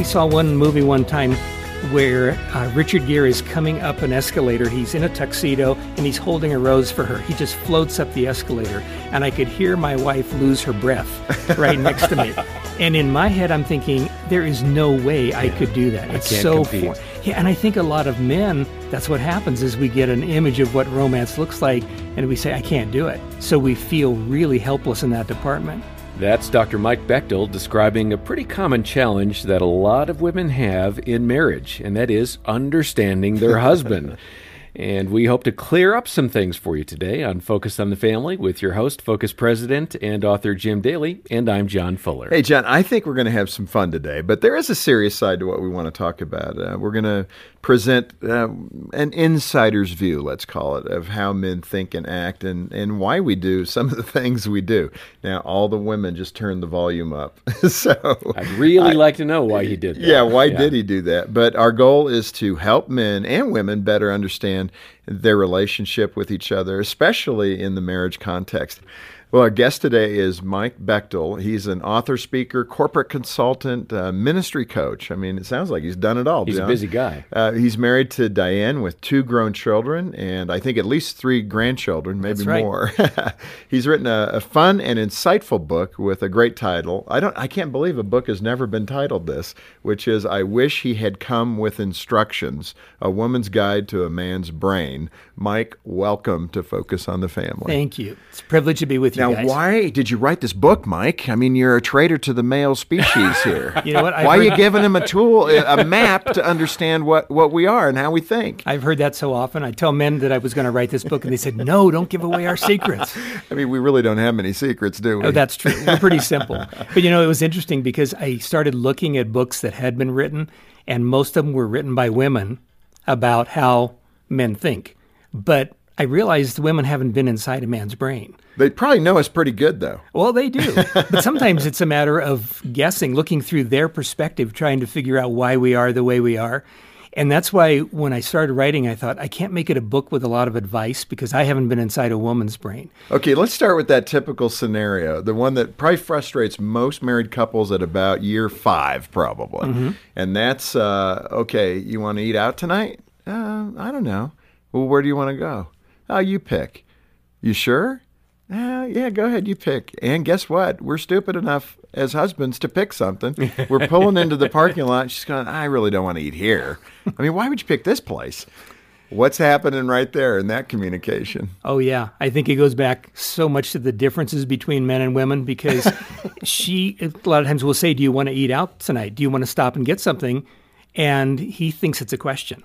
saw one movie one time where Richard Gere is coming up an escalator. He's in a tuxedo and he's holding a rose for her. He just floats up the escalator, and I could hear my wife lose her breath right next to me. And in my head, I'm thinking, there is no way I could do that. It's so compete. Yeah, and I think a lot of men, that's what happens is we get an image of what romance looks like, and we say, I can't do it. So we feel really helpless in that department. That's Dr. Mike Bechtel describing a pretty common challenge that a lot of women have in marriage, and that is understanding their husband. And we hope to clear up some things for you today on Focus on the Family with your host, Focus President and author Jim Daly, and I'm John Fuller. Hey, John, I think we're going to have some fun today, but there is a serious side to what we want to talk about. We're going to present an insider's view, let's call it, of how men think and act and why we do some of the things we do. Now, all the women just turned the volume up. So I'd really like to know why he did that. Yeah, why did he do that? But our goal is to help men and women better understand their relationship with each other, especially in the marriage context. Well, our guest today is Mike Bechtel. He's an author, speaker, corporate consultant, ministry coach. I mean, it sounds like he's done it all. He's John. a busy guy. He's married to Diane with 2 grown children and I think at least 3 grandchildren, maybe That's right. more. He's written a fun and insightful book with a great title. I can't believe a book has never been titled this, which is I Wish He Had Come with Instructions, A Woman's Guide to a Man's Brain. Mike, welcome to Focus on the Family. Thank you. It's a privilege to be with you Now, guys. why did you write this book, Mike? I mean, you're a traitor to the male species here. You know what? Why are you giving him a tool, a map to understand what we are and how we think? I've heard that so often. I tell men that I was going to write this book, and they said, no, don't give away our secrets. I mean, we really don't have many secrets, do we? Oh, that's true. We're pretty simple. But, you know, it was interesting because I started looking at books that had been written, and most of them were written by women about how men think. But I realized women haven't been inside a man's brain. They probably know us pretty good, though. Well, they do. But sometimes it's a matter of guessing, looking through their perspective, trying to figure out why we are the way we are. And that's why when I started writing, I thought, I can't make it a book with a lot of advice because I haven't been inside a woman's brain. Okay, let's start with that typical scenario, the one that probably frustrates most married couples at about year 5, probably. Mm-hmm. And that's, okay, you want to eat out tonight? I don't know. Well, where do you want to go? Oh, you pick. You sure? Yeah, go ahead, you pick. And guess what? We're stupid enough as husbands to pick something. We're pulling into the parking lot. She's going, I really don't want to eat here. I mean, why would you pick this place? What's happening right there in that communication? Oh, yeah. I think it goes back so much to the differences between men and women because she, a lot of times will say, do you want to eat out tonight? Do you want to stop and get something? And he thinks it's a question.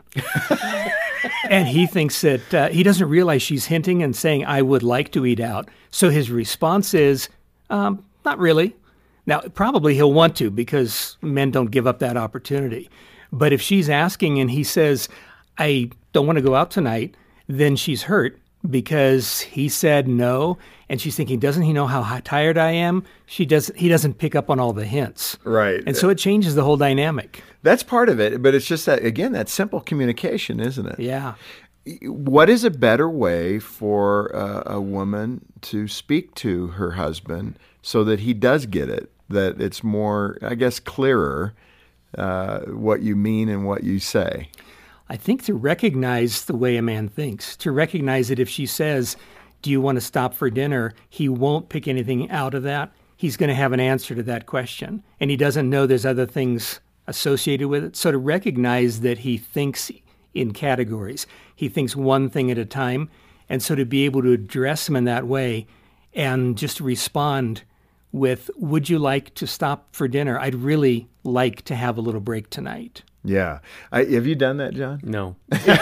And he thinks that he doesn't realize she's hinting and saying, I would like to eat out. So his response is, not really. Now, probably he'll want to because men don't give up that opportunity. But if she's asking and he says, I don't want to go out tonight, then she's hurt because he said no. And she's thinking, doesn't he know how tired I am? He doesn't pick up on all the hints. Right. And so it changes the whole dynamic. That's part of it, but it's just that, again, that simple communication, isn't it? Yeah. What is a better way for a woman to speak to her husband so that he does get it, that it's more, I guess, clearer what you mean and what you say? I think to recognize the way a man thinks, to recognize that if she says, do you want to stop for dinner, he won't pick anything out of that. He's going to have an answer to that question, and he doesn't know there's other things associated with it. So to recognize that he thinks in categories, he thinks one thing at a time, and so to be able to address him in that way and just respond with, would you like to stop for dinner? I'd really like to have a little break tonight. Yeah. Have you done that, John? No.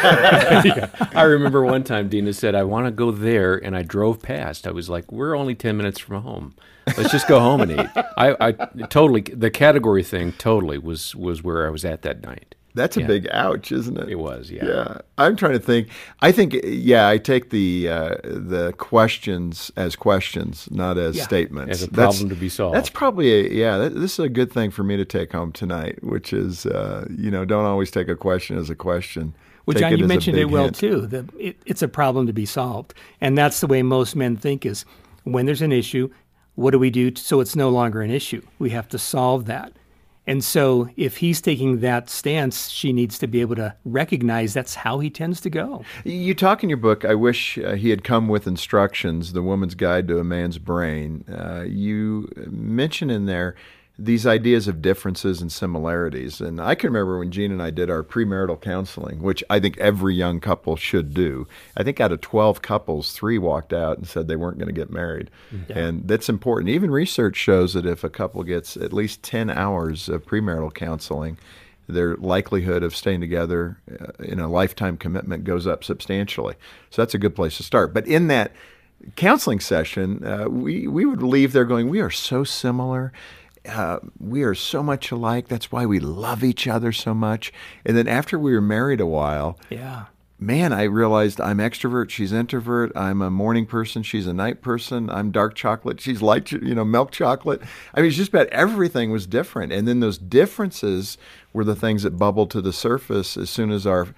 I remember one time Dina said, I want to go there, and I drove past. I was like, we're only 10 minutes from home. Let's just go home and eat. I totally, the category thing totally was where I was at that night. That's a big ouch, isn't it? It was, yeah. Yeah. I'm trying to think. I think, I take the questions as questions, not as statements. As a problem to be solved. That's probably, this is a good thing for me to take home tonight, which is, don't always take a question as a question. Well, Take John, you as a mentioned big it well, hint. too. That it's a problem to be solved. And that's the way most men think is when there's an issue, what do we do so it's no longer an issue? We have to solve that. And so if he's taking that stance, she needs to be able to recognize that's how he tends to go. You talk in your book, I wish he had come with instructions, The Woman's Guide to a Man's Brain. You mention in there these ideas of differences and similarities. And I can remember when Gene and I did our premarital counseling, which I think every young couple should do. I think out of 12 couples, 3 walked out and said they weren't going to get married. Yeah. And that's important. Even research shows that if a couple gets at least 10 hours of premarital counseling, their likelihood of staying together in a lifetime commitment goes up substantially. So that's a good place to start. But in that counseling session, we would leave there going, we are so similar. We are so much alike. That's why we love each other so much. And then after we were married a while, man, I realized I'm extrovert, she's introvert. I'm a morning person, she's a night person. I'm dark chocolate, she's light, milk chocolate. I mean, it's just about everything was different. And then those differences were the things that bubbled to the surface as soon as our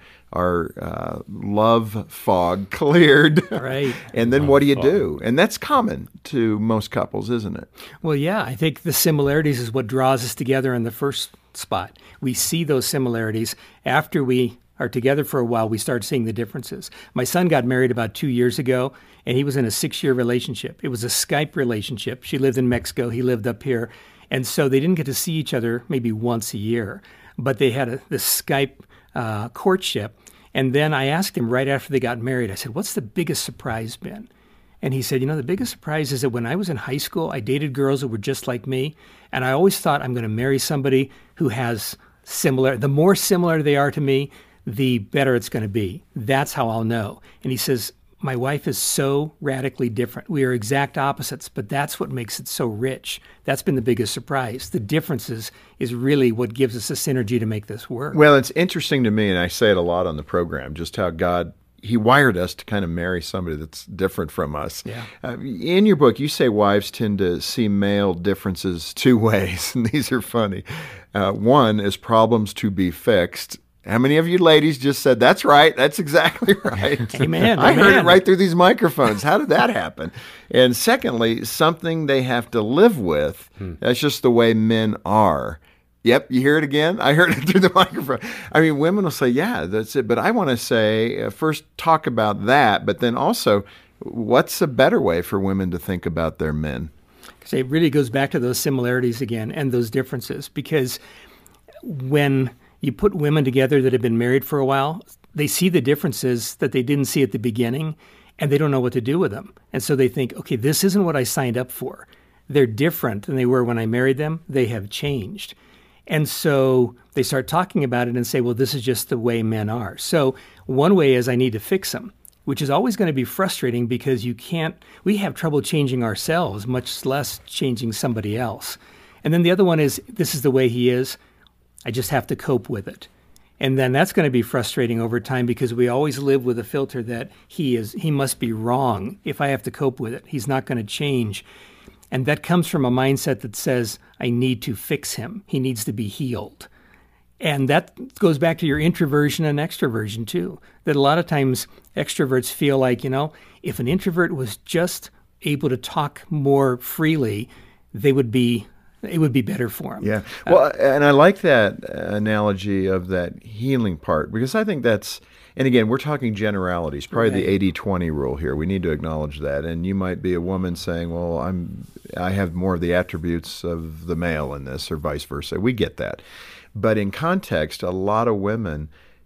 love fog cleared. Right. And then what do you do? And that's common to most couples, isn't it? Well, yeah, I think the similarities is what draws us together in the first spot. We see those similarities. After we are together for a while, we start seeing the differences. My son got married about 2 years ago, and he was in a 6-year relationship. It was a Skype relationship. She lived in Mexico. He lived up here. And so they didn't get to see each other maybe once a year, but they had this Skype courtship. And then I asked him right after they got married, I said, what's the biggest surprise been? And he said, the biggest surprise is that when I was in high school, I dated girls that were just like me. And I always thought I'm going to marry somebody who has similar, the more similar they are to me, the better it's going to be. That's how I'll know. And he says, my wife is so radically different. We are exact opposites, but that's what makes it so rich. That's been the biggest surprise. The differences is really what gives us a synergy to make this work. Well, it's interesting to me, and I say it a lot on the program, just how God, he wired us to kind of marry somebody that's different from us. Yeah. In your book, you say wives tend to see male differences 2 ways, and these are funny. One is problems to be fixed. How many of you ladies just said, that's right, that's exactly right? Amen. I heard it right through these microphones. How did that happen? And secondly, something they have to live with. That's just the way men are. Yep, you hear it again? I heard it through the microphone. I mean, women will say, yeah, that's it. But I want to say, first talk about that, but then also, what's a better way for women to think about their men? Because it really goes back to those similarities again and those differences. Because when you put women together that have been married for a while, they see the differences that they didn't see at the beginning, and they don't know what to do with them. And so they think, okay, this isn't what I signed up for. They're different than they were when I married them. They have changed. And so they start talking about it and say, well, this is just the way men are. So one way is I need to fix them, which is always going to be frustrating because we have trouble changing ourselves, much less changing somebody else. And then the other one is, this is the way he is. I just have to cope with it. And then that's going to be frustrating over time because we always live with a filter that he must be wrong if I have to cope with it. He's not going to change. And that comes from a mindset that says, I need to fix him. He needs to be healed. And that goes back to your introversion and extroversion too, that a lot of times extroverts feel like, if an introvert was just able to talk more freely, it would be better for him. Yeah. Well, and I like that analogy of that healing part because I think that's, and again, we're talking generalities, probably the 80-20 rule here. We need to acknowledge that. And you might be a woman saying, well, I have more of the attributes of the male in this or vice versa. We get that. But in context, a lot of women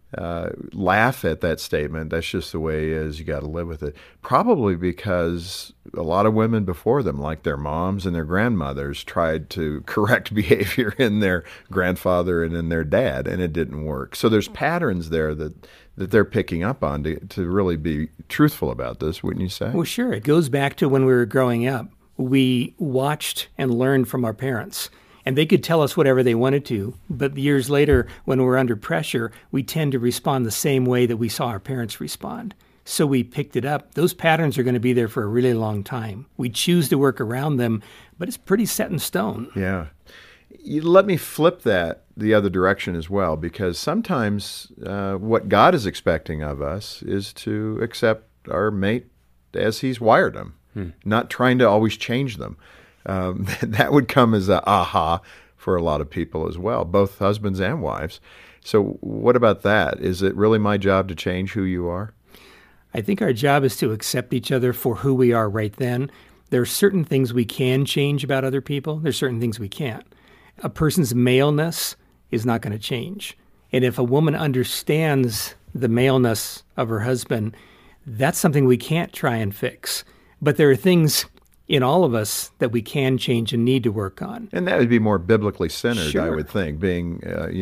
laugh at that statement. That's just the way it is. You got to live with it. Probably because a lot of women before them, like their moms and their grandmothers, tried to correct behavior in their grandfather and in their dad, and it didn't work. So there's patterns there that they're picking up on to really be truthful about this, wouldn't you say? Well, sure. It goes back to when we were growing up. We watched and learned from our parents. And they could tell us whatever they wanted to, but years later, when we're under pressure, we tend to respond the same way that we saw our parents respond. So we picked it up. Those patterns are going to be there for a really long time. We choose to work around them, but it's pretty set in stone. Yeah. Let me flip that the other direction as well, because sometimes what God is expecting of us is to accept our mate as he's wired them, not trying to always change them. That would come as a aha for a lot of people as well, both husbands and wives. So what about that? Is it really my job to change who you are? I think our job is to accept each other for who we are right then. There are certain things we can change about other people. There's certain things we can't. A person's maleness is not going to change. And if a woman understands the maleness of her husband, that's something we can't try and fix. But there are things in all of us that we can change and need to work on. And that would be more biblically centered, Sure. I would think, being,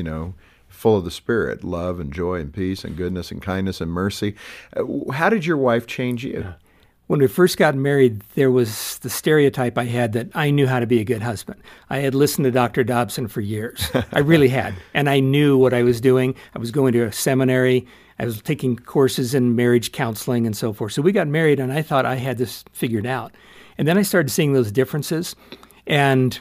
full of the Spirit, love and joy and peace and goodness and kindness and mercy. How did your wife change you? When we first got married, there was the stereotype I had that I knew how to be a good husband. I had listened to Dr. Dobson for years. I really had. And I knew what I was doing. I was going to a seminary. I was taking courses in marriage counseling and so forth. So we got married, and I thought I had this figured out. And then I started seeing those differences, and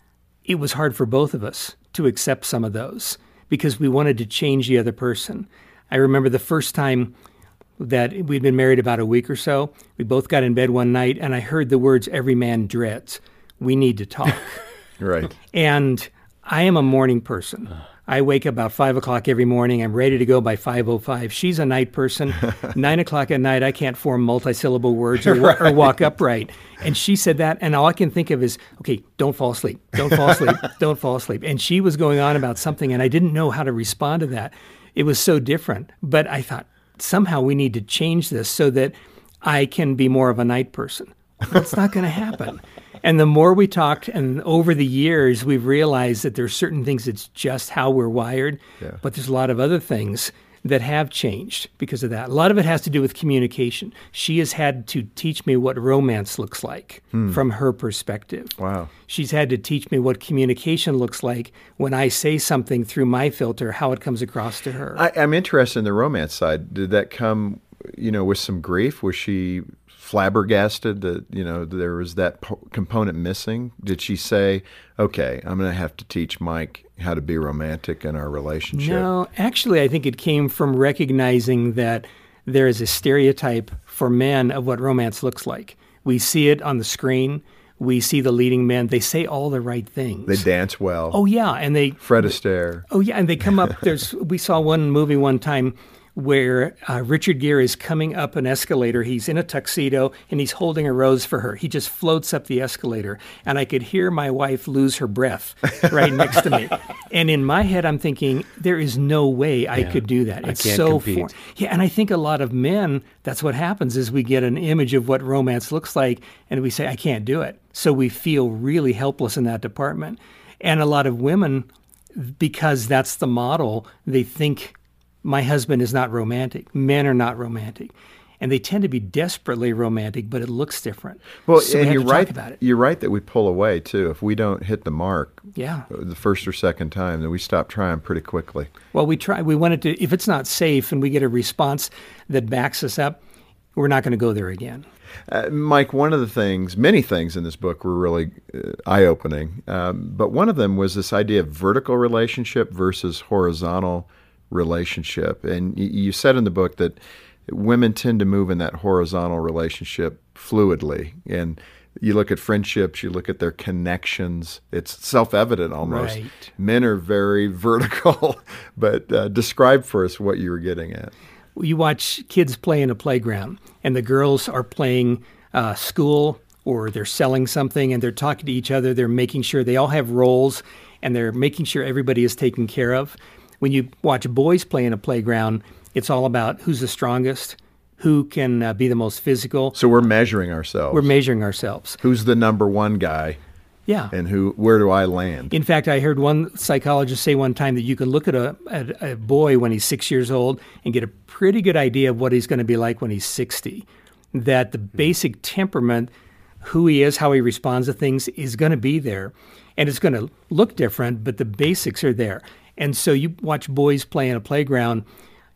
it was hard for both of us to accept some of those because we wanted to change the other person. I remember the first time that we'd been married about a week or so. We both got in bed one night, and I heard the words, "Every man dreads. We need to talk." Right. And I am a morning person. I wake up about 5 o'clock every morning. I'm ready to go by 5:05. She's a night person. 9 o'clock at night, I can't form multi-syllable words or walk upright. And she said that, and all I can think of is, okay, don't fall asleep. Don't fall asleep. Don't fall asleep. And she was going on about something, and I didn't know how to respond to that. It was so different. But I thought, somehow we need to change this so that I can be more of a night person. That's not going to happen. And the more we talked, and over the years, we've realized that there's certain things, it's just how we're wired. Yeah. But there's a lot of other things that have changed because of that. A lot of it has to do with communication. She has had to teach me what romance looks like from her perspective. Wow. She's had to teach me what communication looks like when I say something through my filter, how it comes across to her. I'm interested in the romance side. Did that come, with some grief? Was she flabbergasted that, there was that component missing? Did she say, okay, I'm going to have to teach Mike how to be romantic in our relationship? No, actually, I think it came from recognizing that there is a stereotype for men of what romance looks like. We see it on the screen. We see the leading men. They say all the right things. They dance well. Oh, yeah. And they... Fred Astaire. Oh, yeah. And they come up... We saw one movie one time where Richard Gere is coming up an escalator. He's in a tuxedo, and he's holding a rose for her. He just floats up the escalator, and I could hear my wife lose her breath right next to me. And in my head, I'm thinking, there is no way I could do that. It's can't so compete. Yeah, and I think a lot of men, that's what happens, is we get an image of what romance looks like, and we say, I can't do it. So we feel really helpless in that department. And a lot of women, because that's the model, they think, my husband is not romantic. Men are not romantic. And they tend to be desperately romantic, but it looks different. Well, so and we have you're to talk right. about it. You're right that we pull away too. If we don't hit the mark, Yeah. the first or second time, then we stop trying pretty quickly. Well, we try. We wanted to. If it's not safe, and we get a response that backs us up, we're not going to go there again. Mike, one of the things, many things in this book were really eye-opening, but one of them was this idea of vertical relationship versus horizontal relationship. And you said in the book that women tend to move in that horizontal relationship fluidly. And you look at friendships, you look at their connections. It's self-evident almost. Right. Men are very vertical, but describe for us what you were getting at. You watch kids play in a playground, and the girls are playing school, or they're selling something, and they're talking to each other. They're making sure they all have roles, and they're making sure everybody is taken care of. When you watch boys play in a playground, it's all about who's the strongest, who can be the most physical. So we're measuring ourselves. We're measuring ourselves. Who's the number one guy? Yeah. And where do I land? In fact, I heard one psychologist say one time that you can look at a boy when he's 6 years old and get a pretty good idea of what he's going to be like when he's 60. That the basic temperament, who he is, how he responds to things, is going to be there. And it's going to look different, but the basics are there. And so you watch boys play in a playground,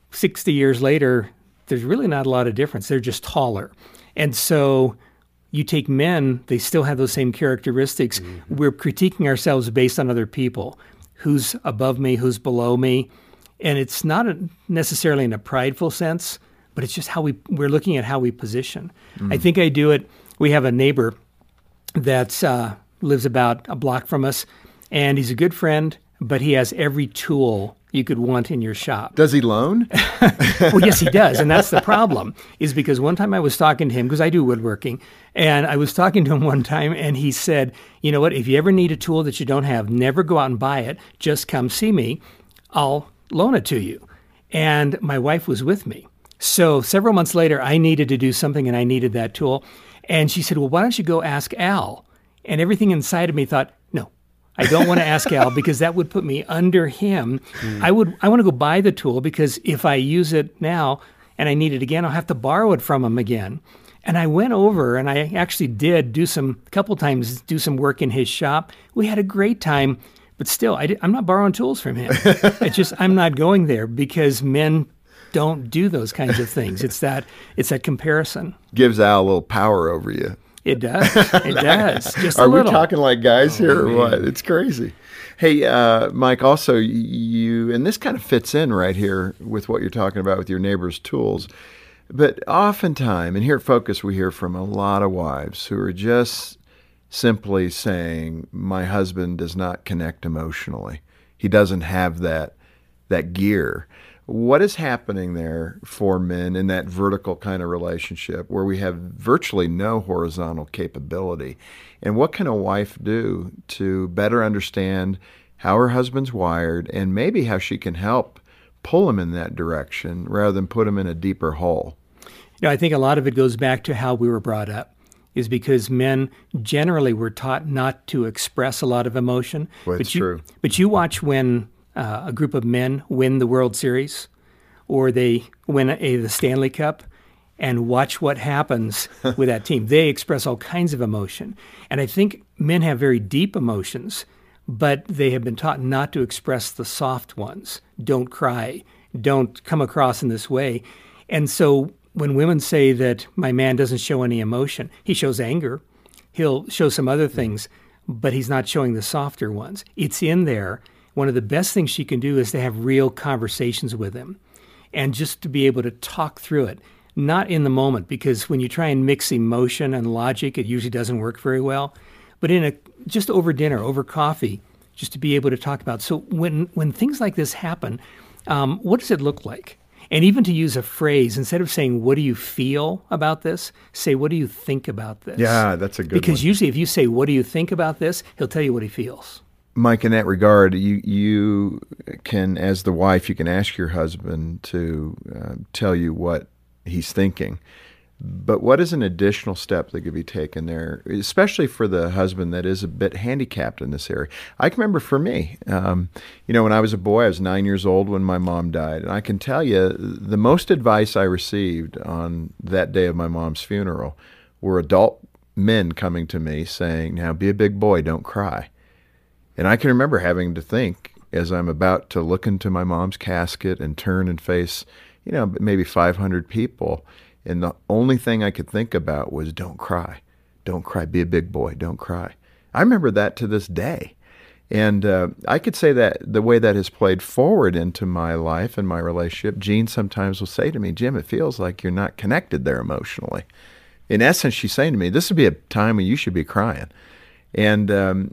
60 years later, there's really not a lot of difference. They're just taller. And so you take men, they still have those same characteristics. Mm-hmm. We're critiquing ourselves based on other people. Who's above me, who's below me. And it's not necessarily in a prideful sense, but it's just how we're looking at how we position. Mm-hmm. I think I do it. We have a neighbor that lives about a block from us. and he's a good friend, but he has every tool you could want in your shop. Does he loan? Well, yes, he does. And that's the problem, is because one time I was talking to him, because I do woodworking, and I was talking to him one time, and he said, you know what, if you ever need a tool that you don't have, never go out and buy it. Just come see me. I'll loan it to you. And my wife was with me. So several months later, I needed to do something, and I needed that tool. And she said, well, why don't you go ask Al? And everything inside of me thought, no, I don't want to ask Al, because that would put me under him. I want to go buy the tool, because if I use it now and I need it again, I'll have to borrow it from him again. And I went over, and I actually did a couple times do some work in his shop. We had a great time, but still, I'm not borrowing tools from him. I'm not going there, because men don't do those kinds of things. It's that comparison. Gives Al a little power over you. It does. It does. Just a Are little. we talking like guys here or what? It's crazy. Hey, Mike, also, you, and this kind of fits in right here with what you're talking about with your neighbor's tools, but oftentimes, and here at Focus, we hear from a lot of wives who are just simply saying, my husband does not connect emotionally. He doesn't have that gear. What is happening there for men in that vertical kind of relationship where we have virtually no horizontal capability? And what can a wife do to better understand how her husband's wired and maybe how she can help pull him in that direction rather than put him in a deeper hole? I think a lot of it goes back to how we were brought up, is because men generally were taught not to express a lot of emotion. Well, it's true. But you watch when a group of men win the World Series, or they win the Stanley Cup, and watch what happens with that team. They express all kinds of emotion. And I think men have very deep emotions, but they have been taught not to express the soft ones. Don't cry. Don't come across in this way. And so when women say that my man doesn't show any emotion, he shows anger, he'll show some other things, but he's not showing the softer ones. It's in there. One of the best things she can do is to have real conversations with him and just to be able to talk through it, not in the moment, because when you try and mix emotion and logic, it usually doesn't work very well, but just over dinner, over coffee, just to be able to talk about. So when things like this happen, what does it look like? And even to use a phrase, instead of saying, what do you feel about this, say, what do you think about this? Yeah, that's a good one. Because usually if you say, what do you think about this, he'll tell you what he feels. Mike, in that regard, you can, as the wife, you can ask your husband to tell you what he's thinking. But what is an additional step that could be taken there, especially for the husband that is a bit handicapped in this area? I can remember for me, when I was a boy, I was 9 years old when my mom died. And I can tell you the most advice I received on that day of my mom's funeral were adult men coming to me saying, now be a big boy, don't cry. And I can remember having to think, as I'm about to look into my mom's casket and turn and face, maybe 500 people, and the only thing I could think about was, don't cry. Don't cry. Be a big boy. Don't cry. I remember that to this day. And I could say that the way that has played forward into my life and my relationship, Jean sometimes will say to me, Jim, it feels like you're not connected there emotionally. In essence, she's saying to me, this would be a time when you should be crying. And,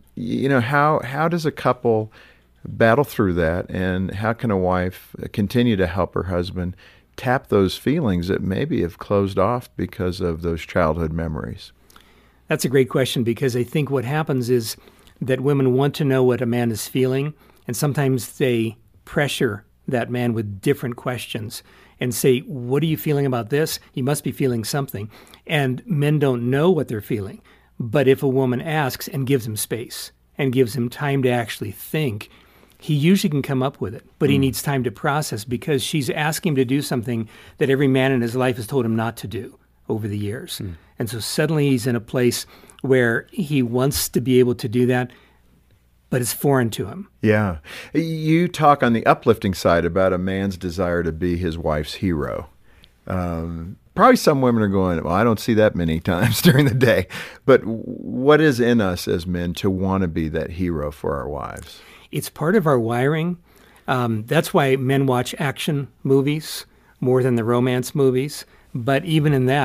how does a couple battle through that, and how can a wife continue to help her husband tap those feelings that maybe have closed off because of those childhood memories? That's a great question, because I think what happens is that women want to know what a man is feeling, and sometimes they pressure that man with different questions and say, what are you feeling about this? You must be feeling something. And men don't know what they're feeling. But if a woman asks and gives him space and gives him time to actually think, he usually can come up with it. But he needs time to process, because she's asking him to do something that every man in his life has told him not to do over the years. And so suddenly he's in a place where he wants to be able to do that, but it's foreign to him. Yeah. You talk on the uplifting side about a man's desire to be his wife's hero. Probably some women are going, well, I don't see that many times during the day. But what is in us as men to want to be that hero for our wives? It's part of our wiring. That's why men watch action movies more than the romance movies. But even in that,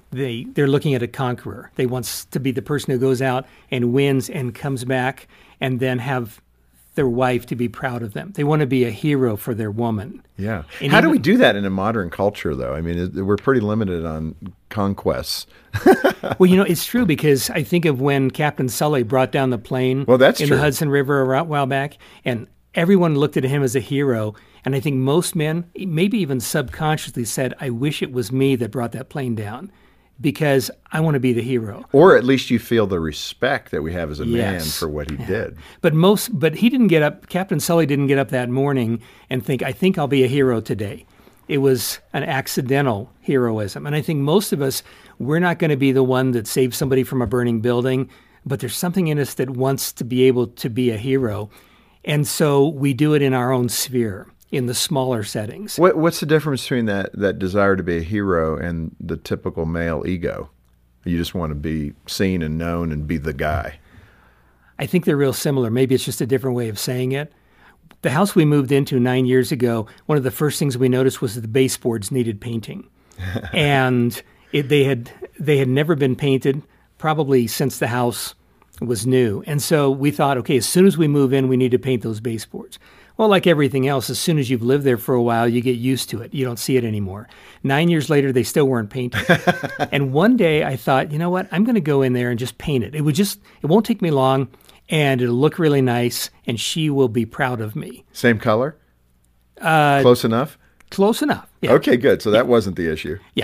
they're looking at a conqueror. They want to be the person who goes out and wins and comes back and then have their wife to be proud of them. They want to be a hero for their woman. Yeah. And How do we do that in a modern culture, though? I mean, we're pretty limited on conquests. Well, it's true, because I think of when Captain Sully brought down the plane that's in true. the Hudson River a while back, and everyone looked at him as a hero. And I think most men, maybe even subconsciously, said, I wish it was me that brought that plane down, because I want to be the hero. Or at least you feel the respect that we have as a man Yes. for what he did. But he didn't get up, Captain Sully didn't get up that morning and think, I think I'll be a hero today. It was an accidental heroism. And I think most of us, we're not going to be the one that saves somebody from a burning building, but there's something in us that wants to be able to be a hero. And so we do it in our own sphere, in the smaller settings. What's the difference between that desire to be a hero and the typical male ego? You just want to be seen and known and be the guy. I think they're real similar. Maybe it's just a different way of saying it. The house we moved into 9 years ago, one of the first things we noticed was that the baseboards needed painting. And they had never been painted, probably since the house was new. And so we thought, okay, as soon as we move in, we need to paint those baseboards. Well, like everything else, as soon as you've lived there for a while, you get used to it. You don't see it anymore. 9 years later, they still weren't painted. And one day I thought, you know what? I'm going to go in there and just paint it. It won't take me long, and it'll look really nice, and she will be proud of me. Same color? Close enough? Close enough. Yeah. Okay, good. So that wasn't the issue. Yeah.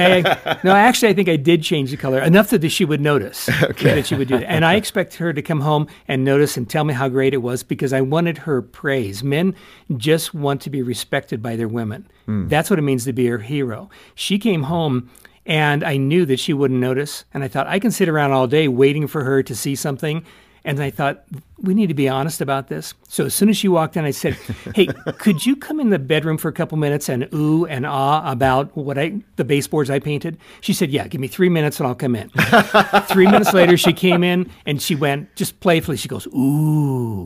I think I did change the color enough that she would notice. Okay. That she would do that. And I expect her to come home and notice and tell me how great it was, because I wanted her praise. Men just want to be respected by their women. That's what it means to be her hero. She came home and I knew that she wouldn't notice. And I thought, I can sit around all day waiting for her to see something. And I thought, we need to be honest about this. So as soon as she walked in, I said, hey, could you come in the bedroom for a couple minutes and ooh and ah about the baseboards I painted? She said, yeah, give me 3 minutes and I'll come in. 3 minutes later, she came in and she went just playfully. She goes, ooh,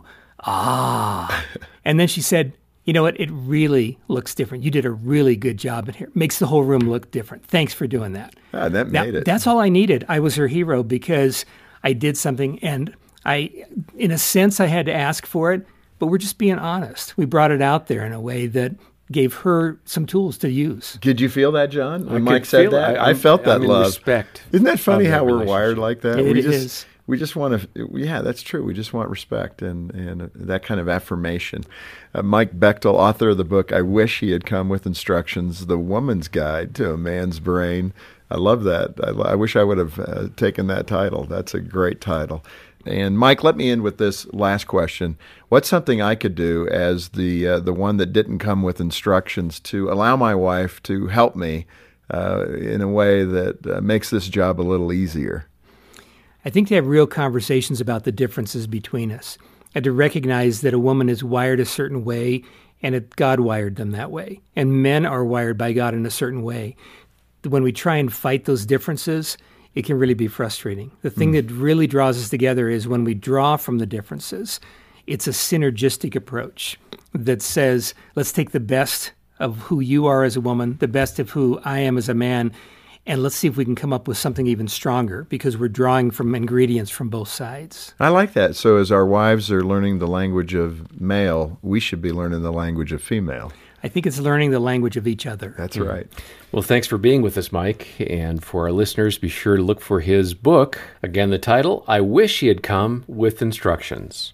ah. And then she said, you know what? It really looks different. You did a really good job in here. Makes the whole room look different. Thanks for doing that. That made it. That's all I needed. I was her hero because I did something, and in a sense, I had to ask for it, but we're just being honest. We brought it out there in a way that gave her some tools to use. Did you feel that, John, when I Mike could said feel that? it. I felt that I'm in love. respect. Isn't that funny of that how we're relationship. wired like that? It is. We just want to, yeah, that's true. We just want respect and that kind of affirmation. Mike Bechtel, author of the book, I Wish He Had Come with Instructions, The Woman's Guide to a Man's Brain. I love that. I wish I would have taken that title. That's a great title. And Mike, let me end with this last question. What's something I could do as the one that didn't come with instructions to allow my wife to help me in a way that makes this job a little easier? I think to have real conversations about the differences between us, and to recognize that a woman is wired a certain way and that God wired them that way. And men are wired by God in a certain way. When we try and fight those differences, it can really be frustrating. The thing that really draws us together is when we draw from the differences. It's a synergistic approach that says, let's take the best of who you are as a woman, the best of who I am as a man, and let's see if we can come up with something even stronger, because we're drawing from ingredients from both sides. I like that. So as our wives are learning the language of male, we should be learning the language of female. I think it's learning the language of each other. That's right. Well, thanks for being with us, Mike. And for our listeners, be sure to look for his book. Again, the title, I Wish He Had Come with Instructions.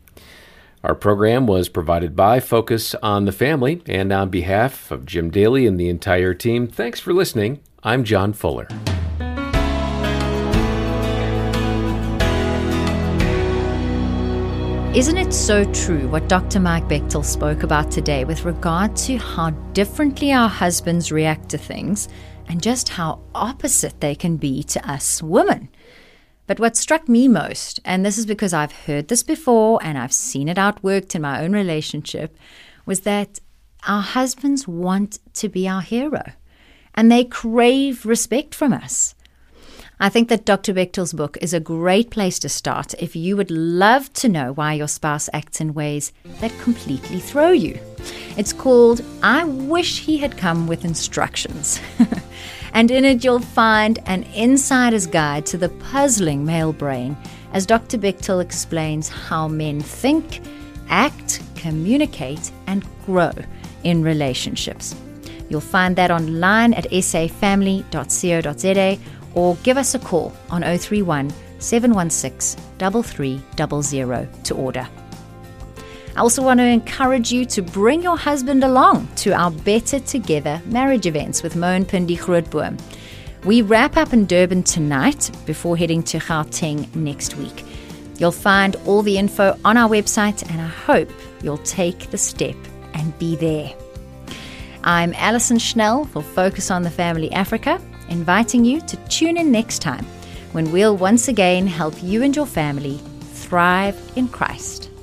Our program was provided by Focus on the Family. And on behalf of Jim Daly and the entire team, thanks for listening. I'm John Fuller. Isn't it so true what Dr. Mike Bechtel spoke about today with regard to how differently our husbands react to things and just how opposite they can be to us women? But what struck me most, and this is because I've heard this before and I've seen it outworked in my own relationship, was that our husbands want to be our hero and they crave respect from us. I think that Dr. Bechtel's book is a great place to start if you would love to know why your spouse acts in ways that completely throw you. It's called I Wish He Had Come with Instructions. And in it, you'll find an insider's guide to the puzzling male brain as Dr. Bechtel explains how men think, act, communicate, and grow in relationships. You'll find that online at safamily.co.za or give us a call on 031 716 3300 to order. I also want to encourage you to bring your husband along to our Better Together marriage events with Mo and Pindi Grootboom. We wrap up in Durban tonight before heading to Gauteng next week. You'll find all the info on our website, and I hope you'll take the step and be there. I'm Alison Schnell for Focus on the Family Africa, inviting you to tune in next time when we'll once again help you and your family thrive in Christ.